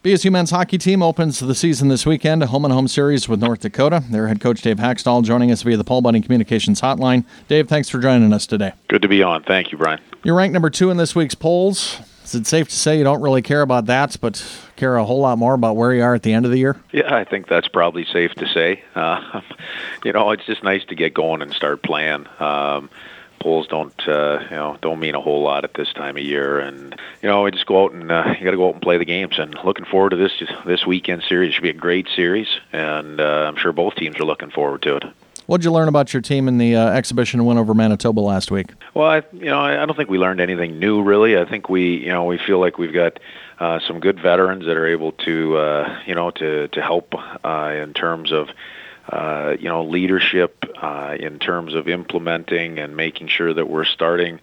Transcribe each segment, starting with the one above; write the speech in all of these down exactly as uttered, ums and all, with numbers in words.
B S U men's hockey team opens the season this weekend, a home-and-home series with North Dakota. Their head coach, Dave Haxtell, joining us via the Paul Bunning Communications Hotline. Dave, thanks for joining us today. Good to be on. Thank you, Brian. You're ranked number two in this week's polls. Is it safe to say you don't really care about that, but care a whole lot more about where you are at the end of the year? Yeah, I think that's probably safe to say. Uh, you know, it's just nice to get going and start playing. Um, polls don't, uh, you know, don't mean a whole lot at this time of year, and you know, we just go out and uh, you got to go out and play the games. And looking forward to this this weekend series. It should be a great series, and uh, I'm sure both teams are looking forward to it. What did you learn about your team in the uh, exhibition win over Manitoba last week? Well, I, you know, I don't think we learned anything new, really. I think we, you know, we feel like we've got uh, some good veterans that are able to, uh, you know, to to help uh, in terms of, uh, you know, leadership, uh, in terms of implementing and making sure that we're starting,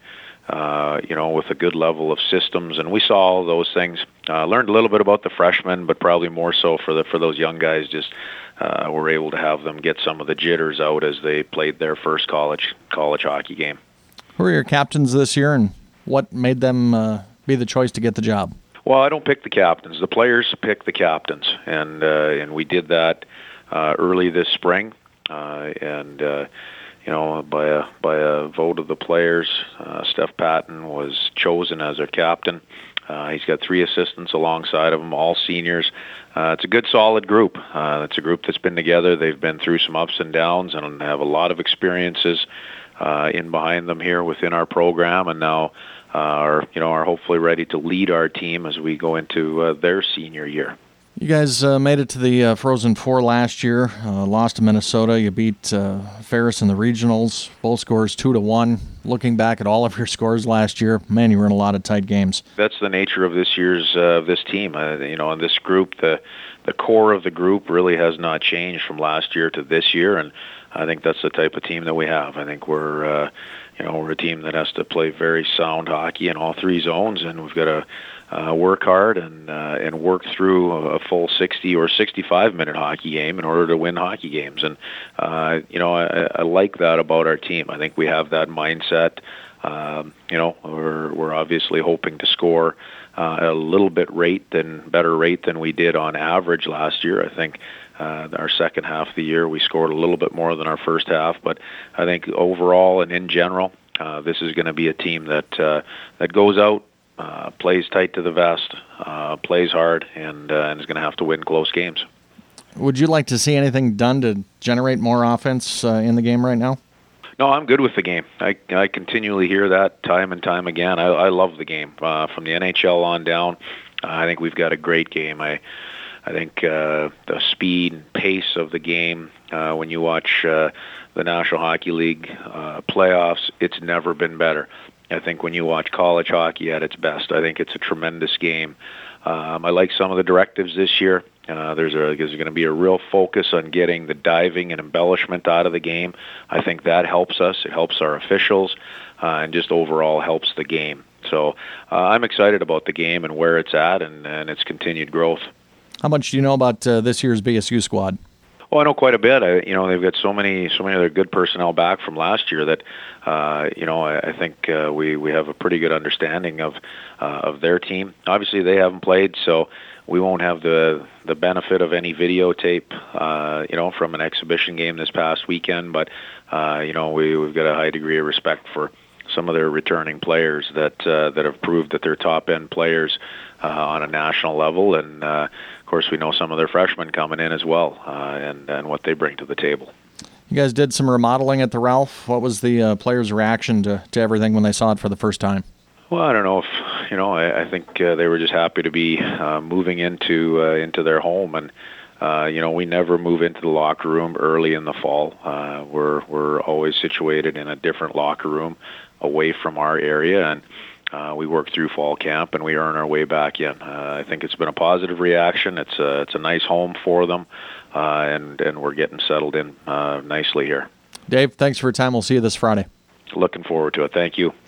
uh, you know, with a good level of systems. And we saw all those things. Uh, learned a little bit about the freshmen, but probably more so for the for those young guys. Just uh, were able to have them get some of the jitters out as they played their first college college hockey game. Who are your captains this year, and what made them uh, be the choice to get the job? Well, I don't pick the captains. The players pick the captains, and uh, and we did that uh, early this spring, uh, and uh, you know, by a by a vote of the players, uh, Steph Patton was chosen as our captain. Uh, he's got three assistants alongside of him, all seniors. Uh, it's a good, solid group. Uh, it's a group that's been together. They've been through some ups and downs and have a lot of experiences uh, in behind them here within our program, and now uh, are you know are hopefully ready to lead our team as we go into uh, their senior year. You guys uh, made it to the uh, Frozen Four last year, uh, lost to Minnesota. You beat uh, Ferris in the regionals, both scores two to one. Looking back at all of your scores last year, man, you were in a lot of tight games. That's the nature of this year's uh, this team. Uh, you know, in this group, the the core of the group really has not changed from last year to this year, and I think that's the type of team that we have. I think we're uh, you know we're a team that has to play very sound hockey in all three zones, and we've got to Uh, work hard and uh, and work through a full sixty or sixty-five minute hockey game in order to win hockey games. And uh, you know, I, I like that about our team. I think we have that mindset. Um, you know, we're we're obviously hoping to score uh, a little bit rate than better rate than we did on average last year. I think uh, our second half of the year we scored a little bit more than our first half, but I think overall and in general, uh, this is going to be a team that uh, that goes out. Uh, plays tight to the vest, uh, plays hard, and, uh, and is going to have to win close games. Would you like to see anything done to generate more offense uh, in the game right now? No, I'm good with the game. I, I continually hear that time and time again. I, I love the game. Uh, from the N H L on down, uh, I think we've got a great game. I I think uh, the speed and pace of the game, uh, when you watch uh, the National Hockey League uh, playoffs, it's never been better. I think when you watch college hockey at its best, I think it's a tremendous game. Um, I like some of the directives this year. Uh, there's, a, there's going to be a real focus on getting the diving and embellishment out of the game. I think that helps us. It helps our officials, uh, and just overall helps the game. So uh, I'm excited about the game and where it's at and, and its continued growth. How much do you know about uh, this year's B S U squad? Oh, I know quite a bit. I, you know, they've got so many, so many other good personnel back from last year that, uh, you know, I, I think uh, we we have a pretty good understanding of uh, of their team. Obviously, they haven't played, so we won't have the the benefit of any videotape, uh, you know, from an exhibition game this past weekend. But uh, you know, we we've got a high degree of respect for some of their returning players that uh, that have proved that they're top end players uh, on a national level, and uh, of course we know some of their freshmen coming in as well, uh, and and what they bring to the table. You guys did some remodeling at the Ralph. What was the uh, players' reaction to, to everything when they saw it for the first time? Well, I don't know if you know. I, I think uh, they were just happy to be uh, moving into uh, into their home, and uh, you know, we never move into the locker room early in the fall. Uh, we're we're always situated in a different locker room away from our area, and uh, we work through fall camp and we earn our way back in. Uh, I think it's been a positive reaction. It's a it's a nice home for them, uh, and and we're getting settled in uh, nicely here. Dave, thanks for your time. We'll see you this Friday. Looking forward to it. Thank you.